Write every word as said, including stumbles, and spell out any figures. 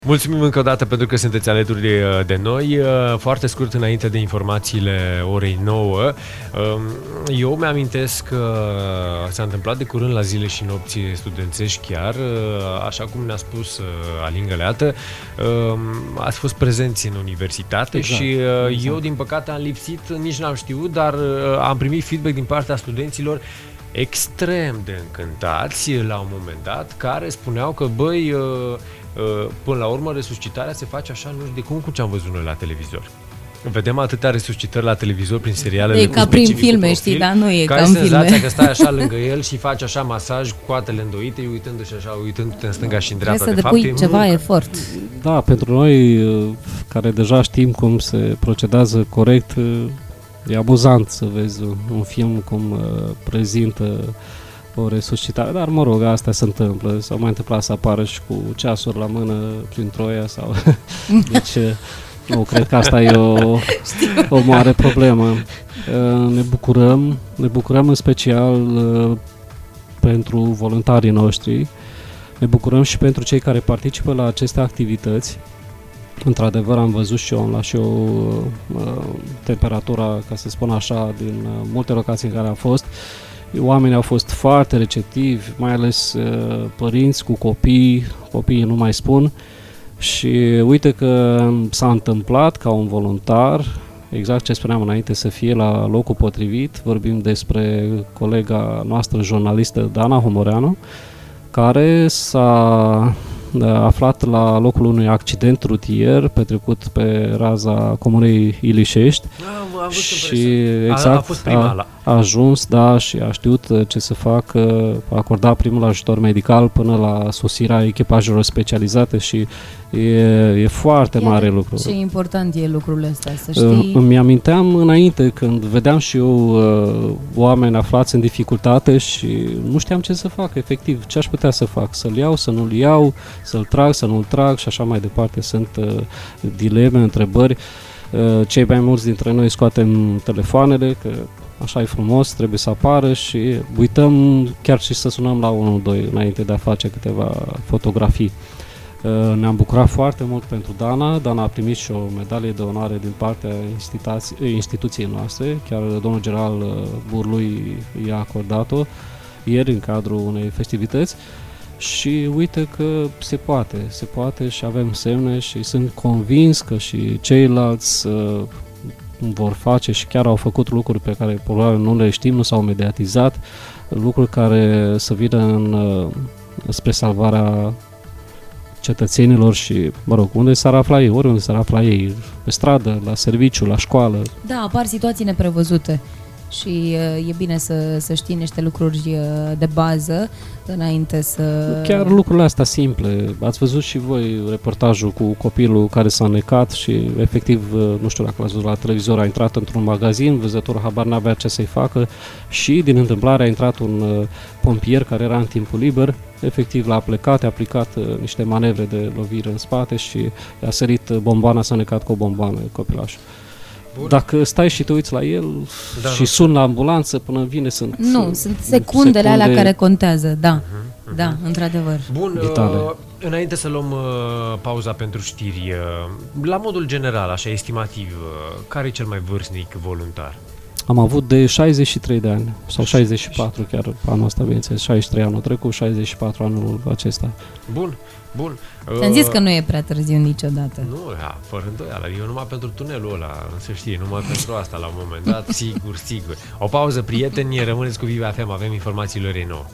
Mulțumim încă o dată pentru că sunteți alături de, de noi. Foarte scurt înainte de informațiile orei nouă, eu mi-amintesc că s-a întâmplat de curând la zile și nopți studențești chiar, așa cum ne-a spus Alin Găleată, ați fost prezenți în universitate, exact. Și exact. Eu din păcate am lipsit, nici n-am știut, dar am primit feedback din partea studenților extrem de încântați la un moment dat, care spuneau că băi, până la urmă resuscitarea se face așa, nu știu de cum, cu ce am văzut noi la televizor. Vedem atâtea resuscitări la televizor prin serialele. E ca prin filme, știi, dar nu e ca în filme. Că ai senzația că stai așa lângă el și faci așa masaj cu coatele îndoite, uitându-și așa, uitându-te în stânga și în dreapta. Trebuie să depui ceva efort. Da, pentru noi care deja știm cum se procedează corect, e amuzant să vezi un film cum prezintă o resuscitare, dar mă rog, asta se întâmplă. S-au mai întâmplat să apară și cu ceasuri la mână prin Troia sau... Deci, nu, cred că asta e o, o mare problemă. Ne bucurăm, ne bucurăm în special pentru voluntarii noștri, ne bucurăm și pentru cei care participă la aceste activități. Într-adevăr, am văzut și eu, am luat și eu temperatura, ca să spun așa, din multe locații în care am fost. Oamenii au fost foarte receptivi, mai ales uh, părinți cu copii, copiii nu mai spun, și uite că s-a întâmplat ca un voluntar, exact ce spuneam înainte, să fie la locul potrivit. Vorbim despre colega noastră jurnalistă Dana Homoreanu, care s-a aflat la locul unui accident rutier petrecut pe raza comunei Ilișești. A, și exact a, a, fost prima, a, a ajuns, da, și a știut ce să facă, a acordat primul ajutor medical până la sosirea echipajelor specializate și e, e foarte Iar mare lucru. Ce important e lucrul ăsta, să știi. Îmi aminteam înainte când vedeam și eu uh, oameni aflați în dificultate și nu știam ce să fac, efectiv, ce aș putea să fac, să-l iau, să nu-l iau, să-l trag, să nu-l trag și așa mai departe. Sunt uh, dileme, întrebări. Uh, cei mai mulți dintre noi scoatem telefoanele, că așa e frumos, trebuie să apară și uităm chiar și să sunăm la unu doi înainte de a face câteva fotografii. Uh, ne-am bucurat foarte mult pentru Dana. Dana a primit și o medalie de onoare din partea instituției noastre, chiar domnul general Burlui i-a acordat-o ieri în cadrul unei festivități. Și uite că se poate, se poate și avem semne și sunt convins că și ceilalți uh, vor face și chiar au făcut lucruri pe care probabil nu le știm, nu s-au mediatizat, lucruri care să vină în, uh, spre salvarea cetățenilor și, mă rog, unde s-ar afla ei, oriunde s-ar afla ei, pe stradă, la serviciu, la școală. Da, apar situații neprevăzute. Și uh, e bine să, să știi niște lucruri uh, de bază înainte să... Chiar lucrurile astea simple. Ați văzut și voi reportajul cu copilul care s-a necat și efectiv, uh, nu știu dacă l-ați văzut la televizor, a intrat într-un magazin, vânzătorul habar n-avea ce să-i facă și din întâmplare a intrat un uh, pompier care era în timpul liber, efectiv l-a plecat, a aplicat uh, niște manevre de lovire în spate și a sărit bomboana, s-a necat cu o bomboană copilașul. Bun. Dacă stai și te uiți la el da, și suni la ambulanță până vine, sunt Nu, sunt secundele secunde... alea care contează, da, uh-huh, uh-huh. Da, într-adevăr. Bun, uh, înainte să luăm uh, pauza pentru știri, uh, la modul general, așa estimativ, uh, care e cel mai vârstnic voluntar? Am avut de șaizeci și trei de ani, sau șaizeci și patru chiar anul ăsta, bineînțeles, șaizeci și trei anul trecut, șaizeci și patru anul acesta. Bun, bun. Ți-am zis că nu e prea târziu niciodată. Nu, ja, fără îndoială, eu numai pentru tunelul ăla, se știe, numai pentru asta la un moment dat, sigur, sigur. O pauză, prieteni, rămâneți cu Viva F M, avem informațiile orei nouă.